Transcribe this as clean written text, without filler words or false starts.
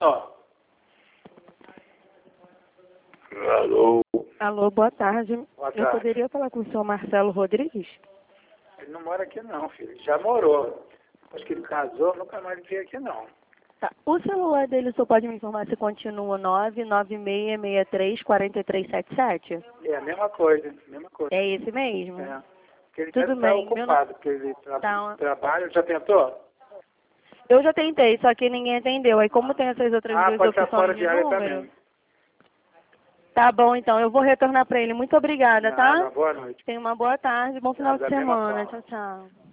Ó. Alô? Alô, boa tarde. Boa Eu tarde. poderia falar com o senhor Marcelo Rodrigues? Ele não mora aqui não, filho. Já morou. Depois que ele casou, nunca mais veio aqui não. Tá. O celular dele, o senhor pode me informar se continua 996634377? É a mesma coisa, mesma coisa. É esse mesmo? É. Porque ele Tudo deve estar bem, ocupado, porque ele Tá. trabalha. Já tentou? Eu já tentei, só que ninguém atendeu. Aí como tem essas outras duas pode estar fora opções de de área número... também. Tá bom, então. Eu vou retornar para ele. Muito obrigada, Nada, tá? boa noite. Tenha uma boa tarde, bom final de Da mesma semana. forma. Tchau, tchau.